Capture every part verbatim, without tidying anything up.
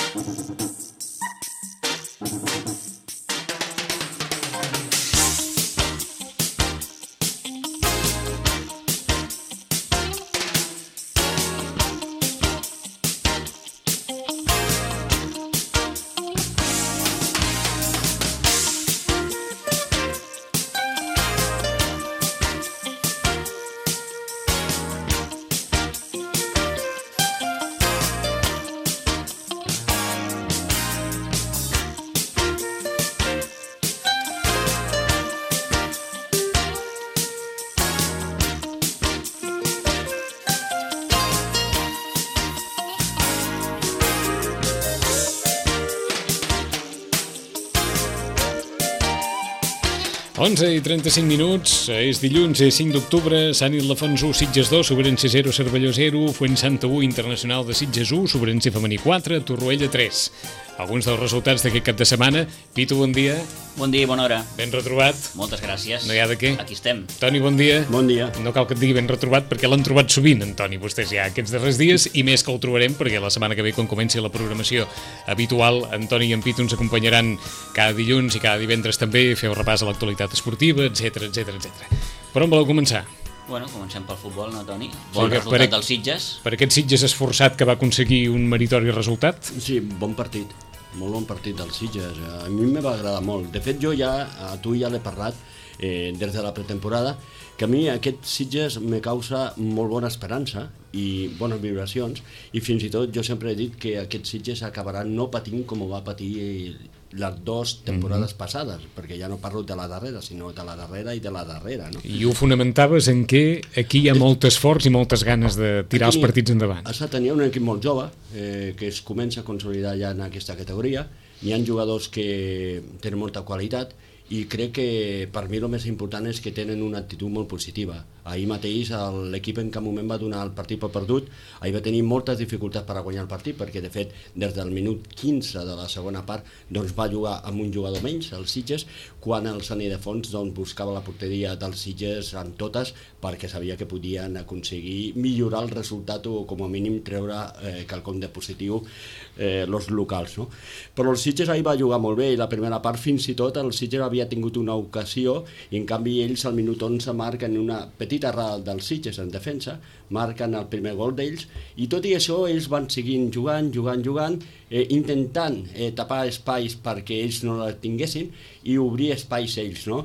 onze i trenta-cinc minuts, és dilluns, és cinc d'octubre, Sant Ildefons u, Sitges dos, Sobrense zero, Cervelló zero, Fuensanta u, Internacional de Sitges u, Sobrense femení quatre, Torroella tres. Alguns dels resultats d'aquest cap de setmana. Pitu, bon dia. Bon dia i bona hora. Ben retrobat. Moltes gràcies. No hi ha de què. Aquí estem. Toni, bon dia. Bon dia. No cal que et digui ben retrobat perquè l'han trobat sovint, en Toni, vostès ja aquests darrers dies, i més que el trobarem perquè la setmana que ve, quan comenci la programació habitual, en Toni i en Pitu ens acompanyaran cada dilluns i cada divendres també, feu repàs a l'actualitat esportiva, etcètera, etcètera, etcètera. Per on voleu començar? Bueno, comencem pel futbol, no, Toni? Bon sí, resultat per, dels Sitges. Per aquest Sitges esforçat que va aconseguir un meritori resultat? Sí, bon partit. Molt bon partit dels Sitges. A mi me va agradar molt. De fet, jo ja, a tu ja l'he parlat eh, des de la pretemporada, que a mi aquest Sitges me causa molt bona esperança i bones vibracions, i fins i tot jo sempre he dit que aquest Sitges acabarà no patint com ho va patir les dues temporades mm-hmm. passades, perquè ja no parlo de la darrera, sinó de la darrera i de la darrera, no? I ho fonamentaves en què aquí hi ha molt esforç i moltes ganes de tirar aquí els partits endavant. Això tenia un equip molt jove, eh, que es comença a consolidar ja en aquesta categoria. Hi ha jugadors que tenen molta qualitat, i crec que per mi el més important és que tenen una actitud molt positiva. Ahir mateix l'equip en cap moment va donar el partit per perdut, ahir va tenir moltes dificultats per a guanyar el partit, perquè de fet des del minut quinze de la segona part doncs, va jugar amb un jugador menys, el Sitges, quan el Sant Ildefons doncs, buscava la porteria dels Sitges en totes, perquè sabia que podien aconseguir millorar el resultat o com a mínim treure eh, quelcom de positiu eh, els locals. No? Però el Sitges ahir va jugar molt bé, i la primera part fins i tot el Sitges havia tingut una ocasió, i en canvi ells al minut onze marquen una petita errada dels Sitges en defensa, marquen el primer gol d'ells, i tot i això ells van seguint jugant, jugant, jugant, eh, intentant eh, tapar espais perquè ells no la tinguessin i obrir espais ells, no?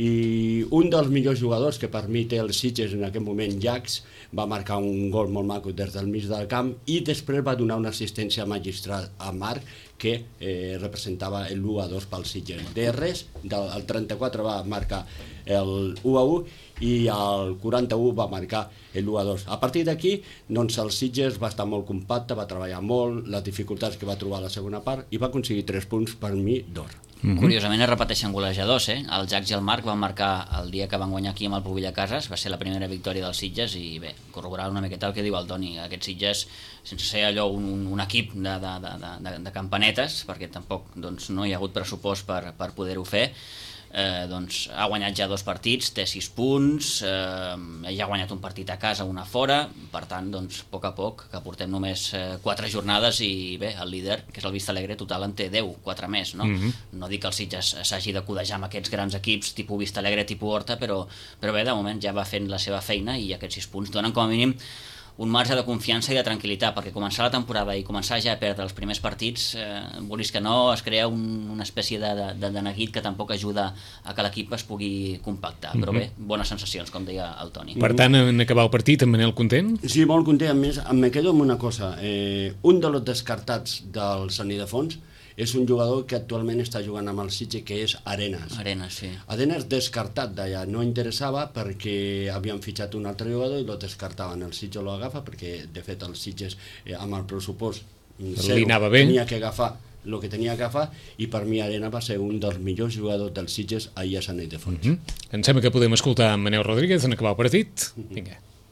I un dels millors jugadors que per mi té el Sitges en aquest moment, Jax, va marcar un gol molt maco des del mig del camp, i després va donar una assistència magistral a Marc, que eh, representava l'u a dos pel Sitges. De res, del, el trenta-quatre va marcar el u a u i el quaranta-u va marcar l'u a dos. A partir d'aquí, doncs el Sitges va estar molt compacte, va treballar molt, les dificultats que va trobar a la segona part, i va aconseguir tres punts per mi d'or. Mm-hmm. Curiosament es repeteixen golejadors, eh? El Jax i el Marc van marcar el dia que van guanyar aquí amb el Pubill a Cases, va ser la primera victòria dels Sitges, i bé, corroborar una miqueta el que diu el Toni, aquest Sitges, sense ser allò un, un, un equip de, de, de, de, de campanetes, perquè tampoc doncs, no hi ha hagut pressupost per, per poder-ho fer, eh, doncs, ha guanyat ja dos partits, té sis punts, eh, ja ha guanyat un partit a casa, una fora, per tant, doncs, a poc a poc, que portem només eh, quatre jornades, i bé, el líder, que és el Vista Alegre, total en té deu, quatre més, no? Mm-hmm. No dic que el Sitges s'hagi de codejar amb aquests grans equips, tipus Vista Alegre, tipus Horta, però, però bé, de moment ja va fent la seva feina, i aquests sis punts donen com a mínim un marge de confiança i de tranquil·litat, perquè començar la temporada i començar ja a perdre els primers partits, eh, vulguis que no, es crea un, una espècie de, de, de neguit que tampoc ajuda a que l'equip es pugui compactar, mm-hmm. però bé, bones sensacions, com deia el Toni. Per tant, en acabar el partit, en Manel content? Sí, molt content. A més, em quedo amb una cosa. Eh, un dels descartats del Sant Ildefons és un jugador que actualment està jugant amb el Sitges, que és Arenas. Arenas, sí. Arenas descartat d'allà, no interessava perquè havien fitxat un altre jugador i lo descartaven. El Sitges lo agafa perquè, de fet, el Sitges eh, amb el pressupost zero tenia que agafar el que tenia que agafar, i per mi Arena va ser un dels millors jugadors dels Sitges ahir a Sant Ildefons. Mm-hmm. Em sembla que podem escoltar Manel Rodríguez en acabar el partit. Mm-hmm. Vinga.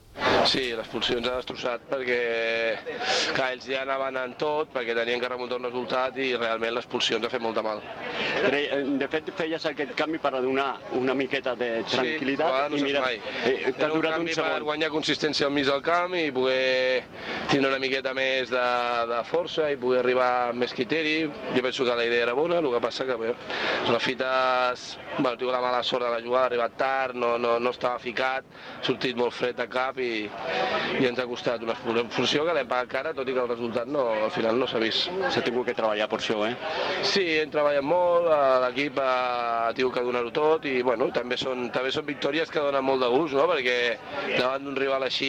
Sí, les expulsions ha destrossat perquè clar, ells ja anaven en tot, perquè tenien que remuntar un resultat i realment les expulsions ha fet molta mal. De fet, feies aquest canvi per donar una miqueta de tranquil·litat sí, i mira, eh, t'ha durat un segon. Per guanyar consistència al mig del camp i poder tenir una miqueta més de, de força i poder arribar amb més criteri. Jo penso que la idea era bona, el que passa que bé, Rafitas, bueno, tinc la mala sort de la jugada, ha arribat tard, no, no, no estava ficat, ha sortit molt fred de cap i, i ens ha costat una expulsió que l'hem pagat cara, tot i que el resultat no, al final no s'ha vist. S'ha tingut que treballar per això, eh? Sí, hem treballat molt, l'equip ha tingut que donar-ho tot i bueno, també són, també són victòries que donen molt de gust, no? Perquè davant d'un rival així,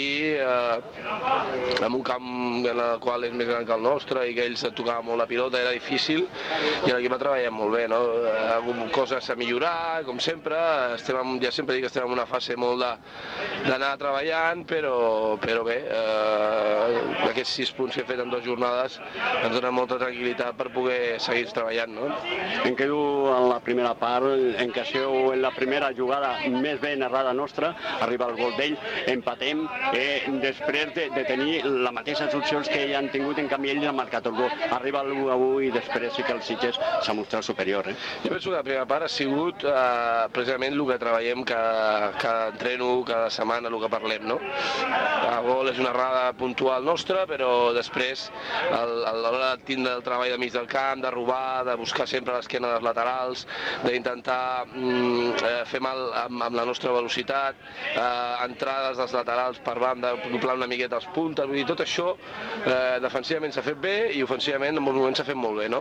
eh, en un camp en el qual és més gran que el nostre i que ells tocaven molt la pilota, era difícil i l'equip ha treballat molt bé, no? Algunes coses a millorar, com sempre, estem en, ja sempre dic que estem en una fase molt d'anar treballant, però, però bé, eh, aquests sis punts que he fet en dues jornades ens donen molta tranquil·litat per poder seguir treballant, no? Em quedo en la primera part, en què sou en la primera jugada més ben errada nostra, arriba el gol d'ell, empatem, eh, després de, de tenir la mateixa opcions que ell han tingut, en canvi ell ha marcat el gol. Arriba l'u a u i després sí que el Sitges s'ha mostrat superior. Eh? Jo penso que la primera part ha sigut eh, precisament el que treballem cada, cada entreno, cada setmana, el que parlem, no? El gol és una errada puntual nostra, però després a l'hora de tindre el treball de mig del camp, de robar, de buscar sempre l'esquena dels laterals, d'intentar mm, fer mal amb, amb la nostra velocitat, eh, entrades dels laterals per banda, doblar una miqueta els puntes, vull dir, tot això eh, defensivament s'ha fet bé i ofensivament en molts moments s'ha fet molt bé, no?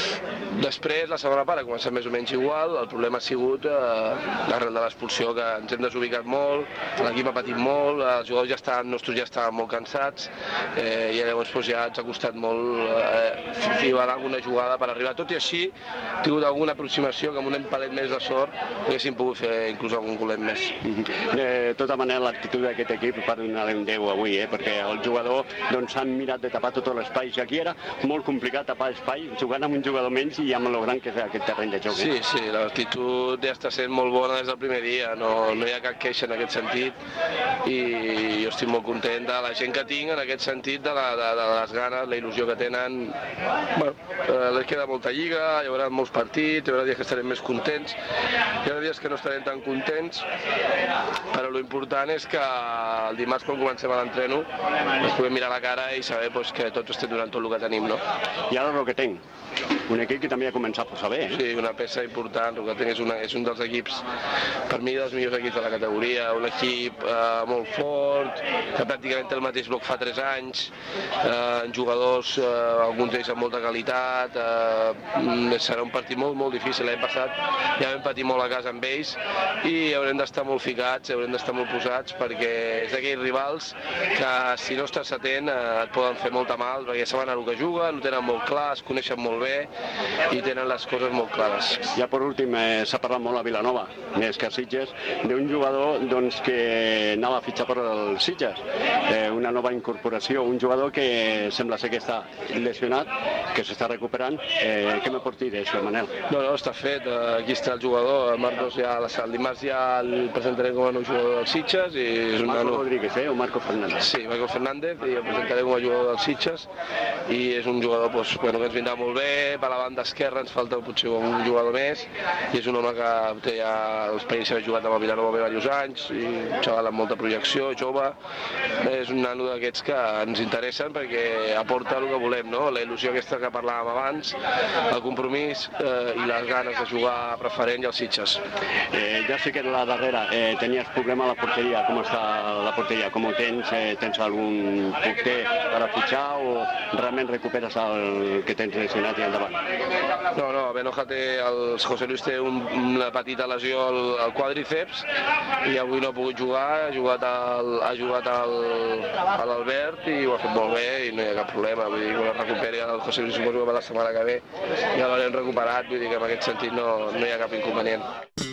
Després, la segona part ha començat més o menys igual, el problema ha sigut eh, arrel de l'expulsió, que ens hem desubicat molt, l'equip ha patit molt, els jugadors ja estaven, nostres ja estaven molt cansats eh, i llavors doncs, ja ens ha costat molt eh, filar alguna jugada per arribar. Tot i així, he tingut alguna aproximació que amb un empalet més de sort haguéssim pogut fer inclús algun golet més. De tota manera, l'actitud d'aquest equip per donar-li un deu avui, eh? Perquè el jugador doncs, han mirat de tapar tot l'espai. I aquí era molt complicat tapar espai, jugant amb un jugador menys i amb el gran que és aquest terreny de joc. Sí, sí, l'actitud ja està sent molt bona des del primer dia, no, no hi ha cap queixa en aquest sentit i jo estic molt content de la gent que tinc en aquest sentit, de, la, de, de les ganes, la il·lusió que tenen. Bueno, eh, les queda molta lliga, hi haurà molts partits, hi haurà dies que estarem més contents, hi haurà dies que no estarem tan contents, però l'important és que el dimarts quan comencem a l'entreno ens puguem mirar la cara i saber pues, que tots estem donant tot el que tenim, no? I ara el que tinc, un equip que també ha començat a posar bé, eh? Sí, una peça important, el que tinc és, una, és un dels equips, per mi dels millors equips de la categoria, un equip eh, molt fort, que pràcticament té el mateix bloc fa tres anys, eh, jugadors, eh, alguns d'ells amb molta qualitat, eh, serà un partit molt, molt difícil, l'any passat ja vam patir molt a casa amb ells i haurem d'estar molt ficats, haurem d'estar molt posats perquè és d'aquells rivals que si no estàs atent eh, et poden fer molta mal perquè saben el que juguen, ho tenen molt clar, es coneixen molt bé i tenen les coses molt clares. Ja per últim eh, s'ha parlat molt a Vilanova, més que a Sitges, d'un jugador doncs, que anava a fitxar per el Sitges, eh, una nova incorporació, un jugador que sembla ser que està lesionat, que s'està recuperant. Eh, què me pots dir d'això, Manel? No, no, està fet, aquí està el jugador, el Marcos ja, el dimarts ja el presentarem com a nou jugador del Sitges. I és un Marco nano... Rodríguez, eh, o Marco Fernández? Sí, Marco Fernández, i el presentarem com a jugador del Sitges, i és un jugador pues, bueno, que ens vindrà molt bé, per la banda esquerra ens falta potser un jugador més, i és un home que té ja l'experiència de jugat amb el Vilanova bé diversos anys, i un xaval amb molta projecció, jove, és un nano d'aquests que ens interessen perquè aporta el que volem, no? La il·lusió aquesta que parlàvem abans, el compromís eh, i les ganes de jugar preferent i els Sitges. Eh, ja sé que la darrera eh, tenies problema a la porteria, com està la porteria, com ho tens? Eh, tens algun porter per a fitxar o realment recuperes el que tens lesionat i endavant? No, no, Benoja té, el José Luis té un, una petita lesió al, al quadríceps i avui no ha pogut jugar, ha jugat, al, ha jugat al, a l'Albert i ho ha fet molt bé i no hi ha cap problema, vull dir, quan es recuperi el José Luis suposo que per la setmana que ve ja l'haurem recuperat, vull dir que en aquest sentit no, no hi ha cap inconvenient.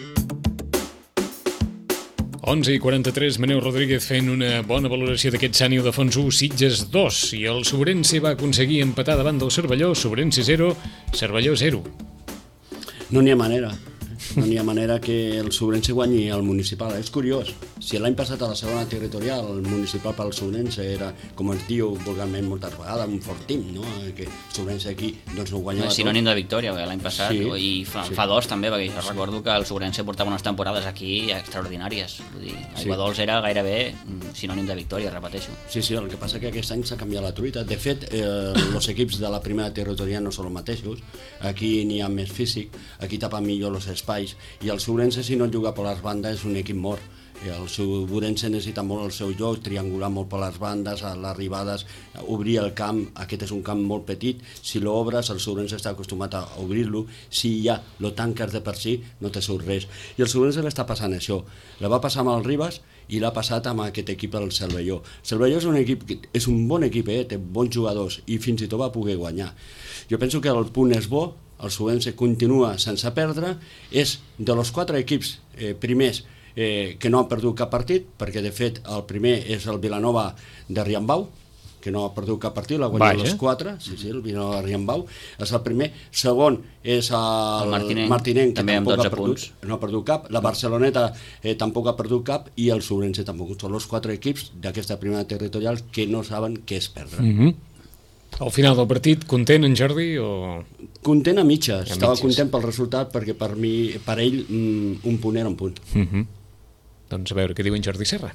onze i quaranta-tres, Manel Rodríguez fent una bona valoració d'aquest Sani Ildefons u, Sitges dos, i el Sobrense va aconseguir empatar davant del Cervelló, Sobrense zero, Cervelló zero. No n'hi ha manera, no n'hi ha manera que el Sobrense guanyi el municipal, és curiós. Si l'any passat a la segona territorial el municipal pel Sobrense era, com es diu vulgarment moltes vegades, un fort team, no? Que el Sobrense aquí doncs no guanyava tot. Sinònim de victòria, perquè l'any passat, sí, i fa, sí. fa dos també, perquè jo recordo que el Sobrense portava unes temporades aquí extraordinàries. Vull dir, Aigua sí. Dols era gairebé sinònim de victòria, repeteixo. Sí, sí, el que passa que aquest any s'ha canviat la truita. De fet, eh, els equips de la primera territorial no són els mateixos. Aquí n'hi ha més físic, aquí tapa millor els espais, i el Sobrense, si no juga per les bandes, és un equip mort. El Sobrense necessita molt el seu joc, triangular molt per les bandes, a les arribades, obrir el camp. Aquest és un camp molt petit, si l'obres, el Sobrense està acostumat a obrir-lo, si ja lo tanques de per si, no te surt res. I el Sobrense l'està passant això. La va passar amb el Ribas i l'ha passat amb aquest equip, el Cervelló. Cervelló és un equip, és un bon equip, eh? Té bons jugadors i fins i tot va poder guanyar. Jo penso que el punt és bo, el Sobrense continua sense perdre, és de los quatre equips eh, primers eh, que no han perdut cap partit, perquè de fet el primer és el Vilanova de Riambau, que no ha perdut cap partit, l'ha guanyat les quatre, sí, sí, el Vilanova de Riambau, és el primer. Segon és el, el Martinenc, Martinenc que tampoc ha perdut, no ha perdut cap, la Barceloneta eh, tampoc ha perdut cap, i el Sobrense tampoc. Són els quatre equips d'aquesta primera territorial que no saben què és perdre. Mm-hmm. Al final del partit, content en Jordi? O... Content a mitges, a estava mitges. Content pel resultat, perquè per mi, per ell, un punt era un punt. Mm-hmm. Doncs a veure què diu en Jordi Serra.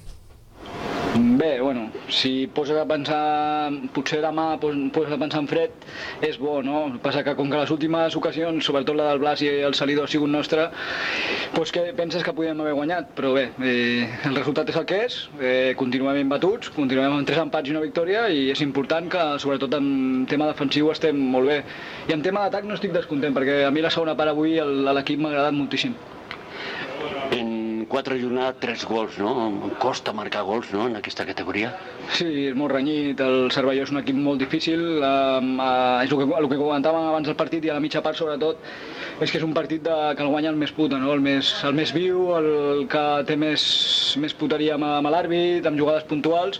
Bé, bueno, si poses a pensar, potser demà poses a pensar en fred, és bo, no? El que passa que com que les últimes ocasions, sobretot la del Blas i el Salidor, ha sigut nostra, doncs que penses que podíem haver guanyat, però bé, eh, el resultat és el que és, eh, continuem imbatuts, continuem amb tres empats i una victòria, i és important que, sobretot en tema defensiu, estem molt bé. I en tema d'atac no estic descontent, perquè a mi la segona part avui l'equip m'ha agradat moltíssim. En quatre jornades, tres gols, no? Costa marcar gols, no?, en aquesta categoria. Sí, és molt renyit, el Cervelló és un equip molt difícil, eh, eh, és el que, el que comentàvem abans del partit i a la mitja part sobretot, és que és un partit de, que el guanya el més puta, no? el, més, el més viu, el, el que té més, més puteria amb, amb l'àrbit, amb jugades puntuals.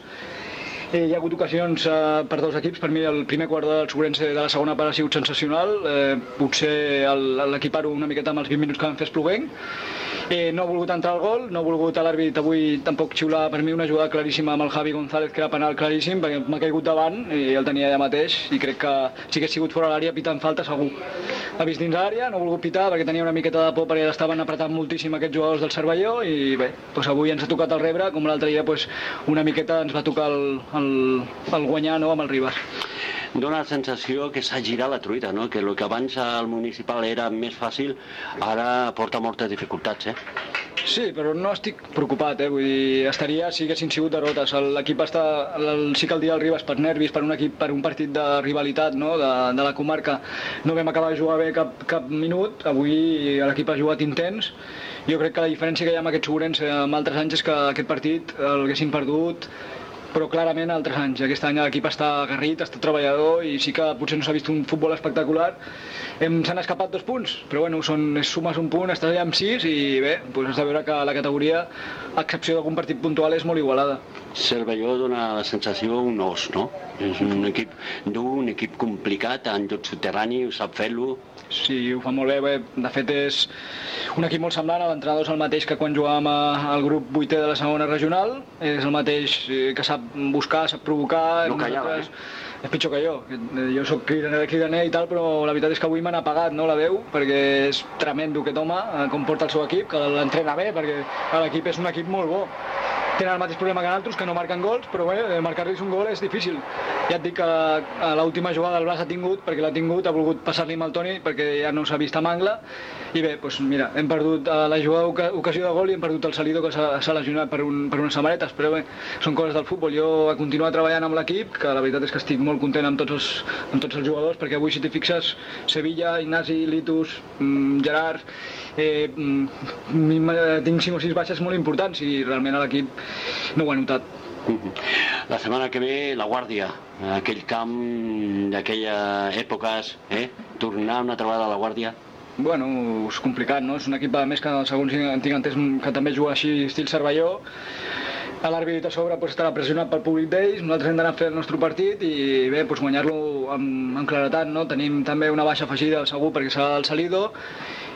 Eh, hi ha hagut ocasions eh, per dos equips. Per mi el primer quart del Sobrense de la segona part ha sigut sensacional, eh, potser l'equipar-ho una miqueta amb els vint minuts que van fer Espluguenc. Eh, no ha volgut entrar al gol, no ha volgut a l'àrbit avui tampoc xiular per mi una jugada claríssima amb el Javi González, que era penal claríssim, perquè m'ha caigut davant i el tenia allà mateix, i crec que si hagués sigut fora l'àrea pitant falta segur. Ha vist dins l'àrea, no ha volgut pitar perquè tenia una miqueta de por, perquè estaven apretant moltíssim aquests jugadors del Cervelló, i bé, doncs avui ens ha tocat el rebre, com l'altre dia doncs, una miqueta ens va tocar el, el, el guanyar, no?, amb el Ribas. Dóna la sensació que s'ha girat la truita, no? Que el que abans al municipal era més fàcil, ara porta moltes dificultats, eh? Sí, però no estic preocupat, eh? Vull dir, estaria si haguessin sigut derrotes. L'equip està, el, sí que el dia del Ribas per nervis, per un equip, per un partit de rivalitat, no?, de, de la comarca, no vam acabar de jugar bé cap, cap minut. Avui l'equip ha jugat intens. Jo crec que la diferència que hi ha amb aquest Sobrense amb altres anys és que aquest partit l'haguessin perdut, però clarament altres anys. Aquest any l'equip està agarrit, està treballador, i sí que potser no s'ha vist un futbol espectacular. S'han escapat dos punts, però bueno, són, sumes un punt, estàs allà amb sis, i bé, doncs has de veure que la categoria, a excepció d'algun partit puntual, és molt igualada. Cervelló dona la sensació un os, no? És un equip dur, un equip complicat, en lloc soterrani, sap fer-lo. Sí, ho fa molt bé, bé. De fet és un equip molt semblant, l'entrenador és el mateix que quan jugàvem al grup vuitè de la segona regional, és el mateix que sap buscar, sap provocar. No callava, eh? És pitjor que jo. Jo soc cridaner, cridaner i tal, però la veritat és que avui m'han apagat, no, la veu, perquè és tremendo aquest home, com porta el seu equip, que l'entrena bé, perquè l'equip és un equip molt bo. Tenen el mateix problema que nosaltres, que no marquen gols, però bé, marcar-los un gol és difícil. Ja et dic que l'última jugada el Blas ha tingut, perquè l'ha tingut, ha volgut passar-li amb el Toni, perquè ja no s'ha vist amb angle, i bé, doncs mira, hem perdut la jugada ocasió de gol i hem perdut el Salidor, que s'ha lesionat per, un, per unes samarretes, però bé, són coses del futbol. Jo he continuat treballant amb l'equip, que la veritat és que estic molt content amb tots els, amb tots els jugadors, perquè avui, si t'hi fixes, Sevilla, Ignasi, Litus, Gerard, eh, tinc cinc o sis baixes molt importants, i realment l'equip no ho ha notat. La setmana que ve, la Guàrdia, aquell camp d'aquelles èpoques, eh? Tornar una altra vegada a la Guàrdia. Bueno, és complicat, no? És un equip, a més, que segons tinc entès, que també juga així, estil Cervelló. L'àrbit a sobre pues, estarà pressionat pel públic d'ells, nosaltres hem d'anar a fer el nostre partit i bé, pues, guanyar-lo amb, amb claretat, no? Tenim també una baixa afegida, segur, perquè serà el Salidor,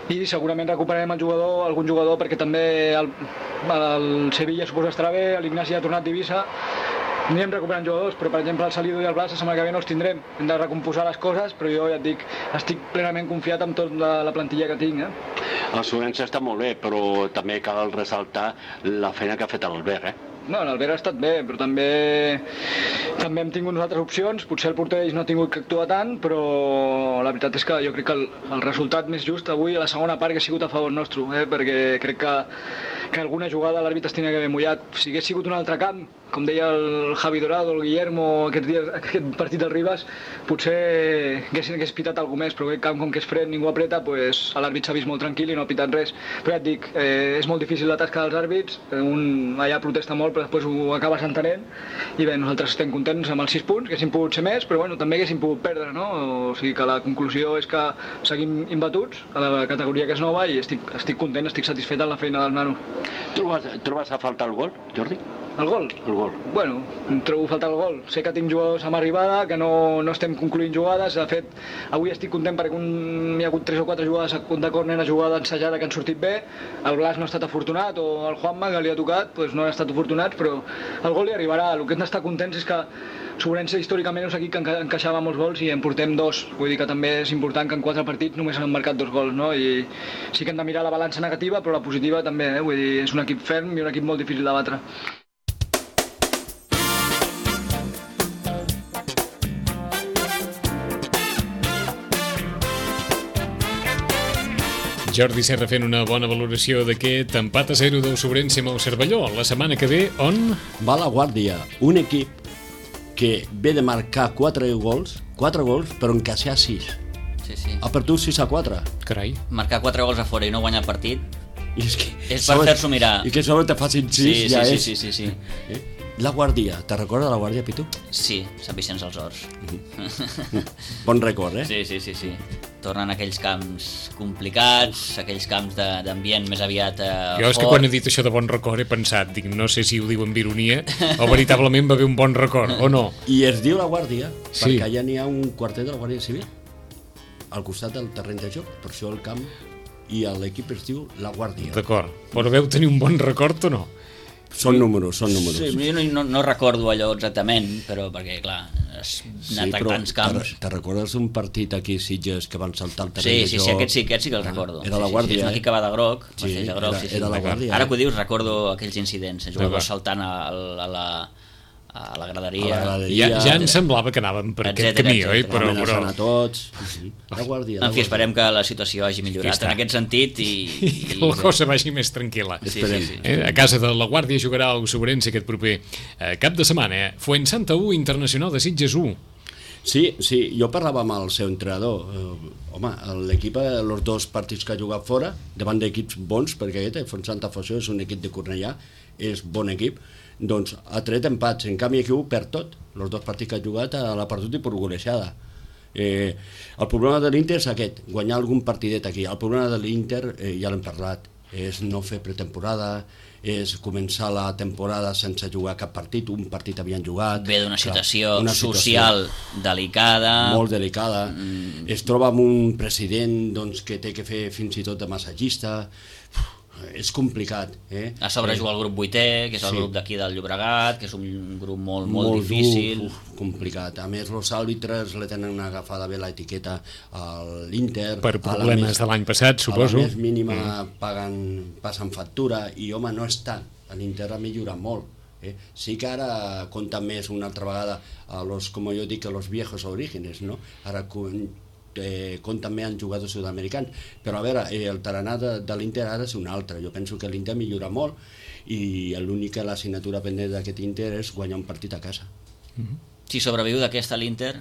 i segurament recuperarem el jugador, algun jugador, perquè també el, el Sevilla suposa estarà bé, l'Ignasi ha tornat d'Eivissa, anirem recuperant jugadors, però per exemple el Salido i el Blas la setmana que ve no els tindrem, hem de recomposar les coses, però jo ja et dic, estic plenament confiat amb tota la, la plantilla que tinc. Eh? El Sobrense està molt bé, però també cal ressaltar la feina que ha fet l'Albert, eh? No, l'Albert ha estat bé, però també també hem tingut nosaltres opcions, potser el porter no ha tingut que actuar tant, però la veritat és que jo crec que el, el resultat més just avui a la segona part que ha sigut a favor nostre, eh? Perquè crec que, que alguna jugada l'àrbitre es tenia que haver mullat. Si hagués sigut un altre camp, com deia el Javi Dorado, el Guillermo, aquests dies, aquest partit del Ribas, potser haguessin hagués pitat alguna més, però aquest camp com que és fred, ningú apreta, pues, l'àrbit s'ha vist molt tranquil i no ha pitat res. Però ja et dic, eh, és molt difícil la tasca dels àrbits, un allà protesta molt però després ho acabes entenent, i bé, nosaltres estem contents amb els sis punts, que haguessin pogut ser més, però bueno, també haguessin pogut perdre, no? O sigui que la conclusió és que seguim imbatuts a la categoria que és nova i estic, estic content, estic satisfet amb la feina dels nanos. Trobes, trobes a faltar el gol, Jordi? El gol? El gol. Bueno, em trobo a faltar el gol. Sé que tinc jugadors amb arribada, que no, no estem concluint jugades. De fet, avui estic content perquè un, hi ha hagut tres o quatre jugades de córner, una jugada ensajada que han sortit bé. El Blas no ha estat afortunat, o el Juanma, que li ha tocat, doncs no han estat afortunats, però el gol li arribarà. El que hem d'estar contents és que Sobrense històricament és aquí que enca encaixava molts gols i en portem dos. Vull dir que també és important que en quatre partits només han marcat dos gols, no? I sí que hem de mirar la balança negativa, però la positiva també, eh? Vull dir, és un equip ferm i un equip molt difícil de batre. Jordi Serra fent una bona valoració d'aquest empat a zero del Sobrense amb el Cervelló. La setmana que ve, on? Va la Guàrdia, un equip que ve de marcar quatre gols, quatre gols, però encaixar sis. Sí, sí. Ha perdut sis a quatre. Carai. Marcar quatre gols a fora i no guanyar el partit I és, que, és per fer-s'ho mirar. I que sobre te facin sis, sí, ja sí, és. Sí, sí, sí, sí. Eh? La Guàrdia, te recorda la Guàrdia, Pitu? Sí, Sant Vicenç dels Horts. Bon record, eh? Sí, sí, sí, sí. Tornen aquells camps complicats, aquells camps d'ambient més aviat eh, jo és fort. que quan he dit això de bon record he pensat, dic, no sé si ho diu amb ironia o veritablement va haver un bon record, o no? I es diu la Guàrdia, Sí. perquè allà n'hi ha un quartet de la Guàrdia Civil, al costat del terreny de joc, per això el camp i l'equip es diu la Guàrdia. D'acord, però veu tenir un bon record o no? Són números, són números. Sí, jo no, no, no recordo allò exactament, però perquè, clar, has anat a tants camps. Te, te recordes un partit aquí a Sitges que van saltar el terreny Sí, de sí, joc? sí, aquest sí, aquest sí que el recordo. Era la Sí, sí, Guàrdia, sí, és un eh? equip que va de groc, Sí, vesteix de groc, era- sí, sí. era la Guàrdia, Ara eh? que ho dius, recordo aquells incidents, D'acord. jugadors saltant a, a, la, a la graderia. A la graderia. Ja, ja em semblava que anàvem per aquest Etcètera, camí, oi? etcètera. Però, Amenaçant però... a tots. La Guàrdia, la En fi, Guàrdia. esperem que la situació hagi millorat està. en aquest sentit i... I que la cosa vagi més tranquil·la. Sí, sí, Esperem. sí. Eh, a casa de la Guàrdia jugarà el Sobrense aquest proper eh, cap de setmana. Eh? Fuensanta u, Internacional de Sitges u. Sí, sí, jo parlava amb el seu entrenador. Eh, home, l'equip, eh, els dos partits que ha jugat fora, davant d'equips bons, perquè aquest, eh, Fontsanta Foixó és un equip de Cornellà, és bon equip, doncs ha tret empats, en canvi aquí ho perd tot. Els dos partits que ha jugat a la perdut i per golejada. Eh, el problema de l'Inter és aquest, guanyar algun partidet aquí. El problema de l'Inter, eh, ja l'hem parlat, és no fer pretemporada, és començar la temporada sense jugar cap partit, un partit havien jugat. Ve d'una Clar, situació una social delicada. molt delicada, mm. es troba amb un president doncs, que té que fer fins i tot de massatgista. Uf, és complicat, eh? A sobre juga el grup vuitè, que és el Sí. grup d'aquí del Llobregat, que és un grup molt, molt, molt difícil. dur, uf, complicat. A més, els àrbitres le tenen agafada bé l'etiqueta a l'Inter. Per a la problemes més- de l'any passat, suposo. A la més mínima paguen, passen factura i, home, no és tant. L'Inter ha millorat molt. Eh? Sí que ara compta més una altra vegada a los, com jo dic, a los viejos orígenes, no? Ara eh, compten més amb jugadors sud-americans, però a veure, eh, el tarannà de, de l'Inter ara és un altre. Jo penso que l'Inter millora molt i l'única l'assignatura pendent d'aquest Inter és guanyar un partit a casa. Si sobreviu d'aquesta l'Inter,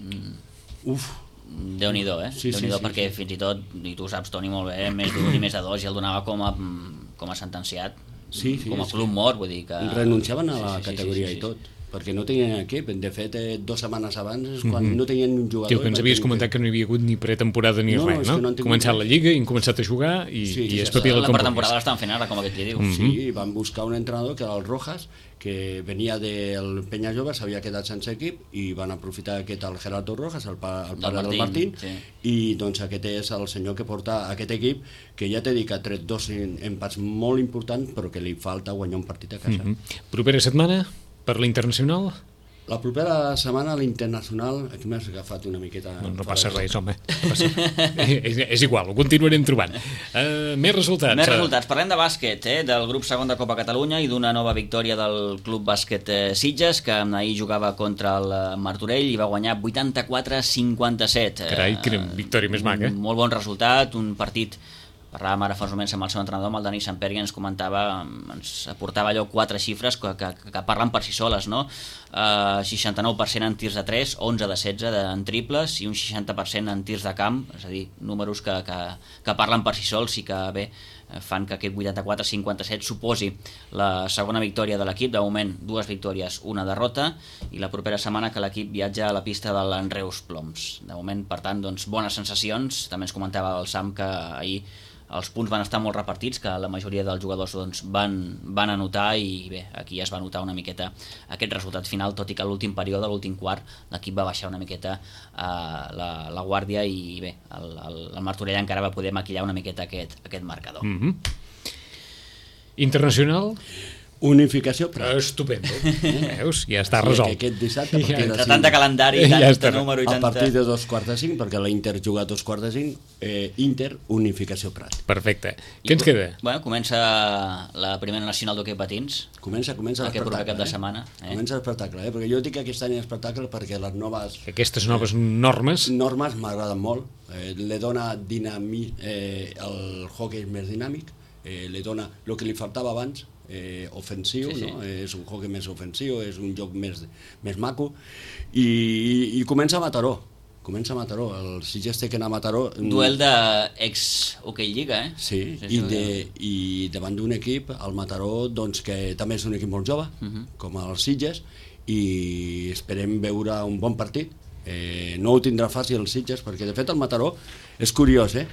Uf, Déu-n'hi-do, eh? Sí, sí, Déu-n'hi-do, sí, perquè sí. fins i tot, i tu ho saps, Toni, molt bé, més d'un i més de dos, i el donava com a, com a sentenciat, Sí, sí, com a és club mort, vull dir que... renunciaven a la Sí, sí, sí, categoria sí, sí, i tot. perquè no tenien equip. De fet, eh, dues setmanes abans és quan mm -hmm. no tenien un jugador. Diu que ens havies comentat que no hi havia hagut ni pretemporada ni no, res, no? no començat la Lliga i han començat a jugar i, sí, i és sí, paper del la compromís. pretemporada l'estan fent ara, com aquest que diu. Mm -hmm. Sí, van buscar un entrenador que era el Rojas, que venia del Peña Jove, s'havia quedat sense equip i van aprofitar aquest el Gerardo Rojas, el, pa, el pare del Martín, Martín sí. I doncs aquest és el senyor que porta aquest equip, que ja t'he dit que ha tret dos empats molt importants, però que li falta guanyar un partit a casa. Mm -hmm. Propera setmana per la Internacional? La propera setmana a l'Internacional, aquí m'has agafat una miqueta... No, no passa res, home. No passa és, és igual, ho continuarem trobant. Uh, més resultats. Més resultats. Parlem de bàsquet, eh? Del grup segon de Copa Catalunya i d'una nova victòria del Club Bàsquet eh, Sitges, que ahir jugava contra el Martorell i va guanyar vuitanta-quatre a cinquanta-set. Carai, quina victòria més maca. Un molt bon resultat, un partit... Parlàvem ara fa uns moments amb el seu entrenador, amb el Dani Samper, i ens comentava, ens aportava allò quatre xifres que, que, que parlen per si soles, no? Uh, seixanta-nou per cent en tirs de tres, onze de setze de, en triples i un seixanta per cent en tirs de camp, és a dir, números que, que, que parlen per si sols i que bé, fan que aquest vuitanta-quatre a cinquanta-set suposi la segona victòria de l'equip. De moment, dues victòries, una derrota, i la propera setmana que l'equip viatja a la pista de l'Enreus Ploms. De moment, per tant, doncs, bones sensacions. També ens comentava el Sam que ahir els punts van estar molt repartits, que la majoria dels jugadors doncs, van, van anotar, i bé, aquí es va notar una miqueta aquest resultat final, tot i que l'últim període, l'últim quart, l'equip va baixar una miqueta uh, la, la guàrdia, i bé, el, el, el Martorell encara va poder maquillar una miqueta aquest, aquest marcador. Mm-hmm. Internacional? Unificació Prat. Estupendo. Veus? Ja està resolt. Sí, aquest dissabte, ja, entre tant de calendari i tant ja de número i a tanta... partir de dos quarts de cinc, perquè la Inter juga a dos quarts de cinc, eh, Inter, Unificació Prat. Perfecte. Què ens queda? Bueno, comença la primera nacional d'hoquei patins. Comença, comença aquest proper cap de eh? setmana. Eh? Comença l'espectacle, eh? Perquè jo dic que aquest any espectacle perquè les noves... Aquestes noves eh, normes... Normes m'agraden molt. Eh, le dona dinami... Eh, el hockey més dinàmic, eh, le dona el que li faltava abans, Eh, ofensiu, sí, sí. No? Eh, és un hockey més ofensiu, és un joc més, més maco, i, i, i comença a Mataró, comença a Mataró, el Sitges té que anar a Mataró. Duel d'ex-hockey lliga, eh? Sí, sí, i, de, i davant d'un equip, el Mataró, doncs, que també és un equip molt jove, uh -huh. com el Sitges, i esperem veure un bon partit. Eh, no ho tindrà fàcil el Sitges, perquè de fet el Mataró és curiós, eh?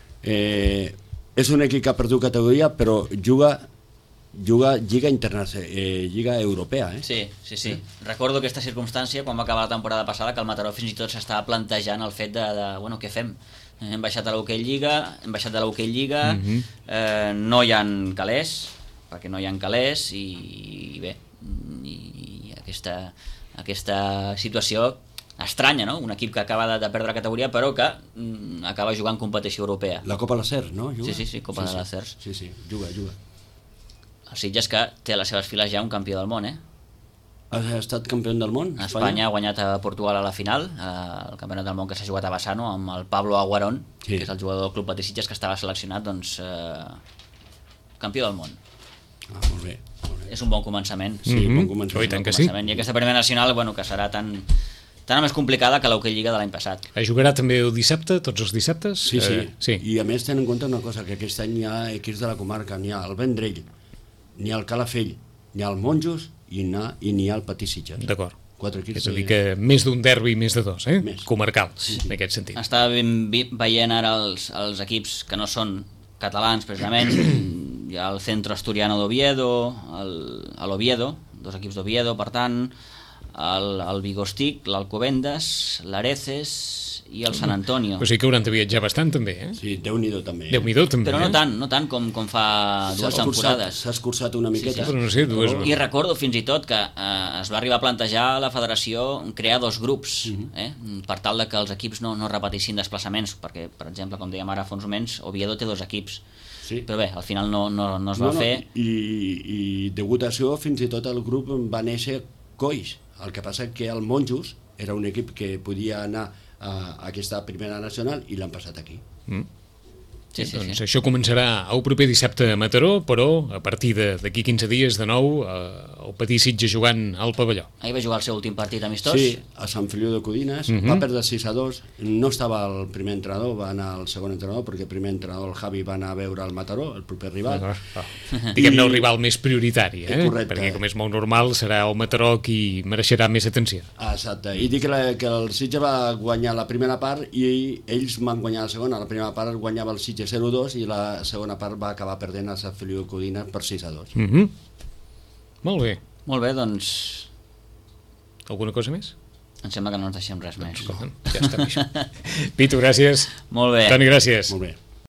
eh és un equip que ha perdut categoria, però juga juga Lliga Internacional, eh, Lliga Europea, eh? Sí, sí, sí. Recordo aquesta circumstància quan va acabar la temporada passada, que el Mataró fins i tot s'estava plantejant el fet de, de bueno, què fem? Hem baixat a l'Hockey Lliga, hem baixat de l'Hockey Lliga, mm -hmm. eh, no hi ha calés, perquè no hi ha calés, i, i bé, i, i aquesta, aquesta situació estranya, no? Un equip que acaba de, de perdre categoria, però que mm, acaba jugant en competició europea. La Copa Lacers, no? Juga? Sí, sí, sí, Copa sí, de Lacers. Sí, sí, juga, juga. El Sitges que té a les seves files ja un campió del món, eh? Ha estat campió del món? Espanya, Espanya ha guanyat a Portugal a la final, eh, el campionat del món que s'ha jugat a Bassano amb el Pablo Aguarón, sí. que és el jugador del Club Patí Sitges, que estava seleccionat, doncs, eh, campió del món. Ah, molt bé, molt bé. És un bon començament. Sí, mm-hmm. bon començament. Oh, tant que sí. I aquesta primera nacional, bueno, que serà tan... tan més complicada que l'Hockey Lliga de l'any passat. Jugarà també el dissabte, tots els dissabtes? Sí, sí. Eh, sí. I a més ten en compte una cosa, que aquest any hi ha equips de la comarca, n'hi ha el Vendrell, n'hi ha el Calafell, n'hi ha el Monjos i n'hi ha el Patí Sitges. D'acord. Quatre equips. És a dir que més d'un derbi, més de dos, eh? Més. Comarcals, sí, sí. en aquest sentit. Estava veient ara els, els equips que no són catalans, precisament. Hi ha el Centro Asturiano d'Oviedo, l'Oviedo, dos equips d'Oviedo, per tant, el, el Vigostic, l'Alcobendas, l'Areces i el Sant Antonio. O sigui que hauran de viatjar bastant, també, eh? Sí, Déu-n'hi-do també. Déu-n'hi-do també, Però no eh? tant, no tant com, com fa dues temporades. S'ha escurçat una miqueta. Sí, sí. Però no sé, dues... I recordo fins i tot que eh, es va arribar a plantejar a la federació crear dos grups, uh-huh. eh, per tal de que els equips no, no repetissin desplaçaments, perquè, per exemple, com dèiem ara fa uns moments, Oviedo té dos equips. Sí. Però bé, al final no, no, no es va no, no. fer. I, I degut a això, fins i tot el grup va néixer coix. El que passa que el Monjos era un equip que podia anar a aquesta primera nacional i l'han passat aquí. Mm. Sí, sí, doncs sí. això començarà el proper dissabte a Mataró, però a partir d'aquí quinze dies de nou eh, el Patí Sitges jugant al pavelló. Ahir va jugar el seu últim partit amistós. Sí, a Sant Feliu de Codines, Mhm. va perdre sis a dos, no estava el primer entrenador, va anar el segon entrenador, perquè el primer entrenador, el Javi, va anar a veure el Mataró, el proper rival. Ah, diguem-ne el rival més prioritari, eh? Correcte. Perquè com és molt normal serà el Mataró qui mereixerà més atenció. Exacte, i dic que, la, que el Sitges va guanyar la primera part i ells van guanyar la segona. La primera part guanyava el Sitges zero a dos i la segona part va acabar perdent a Sant Feliu de Codines per sis a dos. Mm -hmm. Molt bé. Molt bé, doncs Alguna cosa més? em sembla que no ens deixem res més. Escolta'm, ja està això. Pitu, gràcies. Molt bé. Toni, gràcies. Molt bé.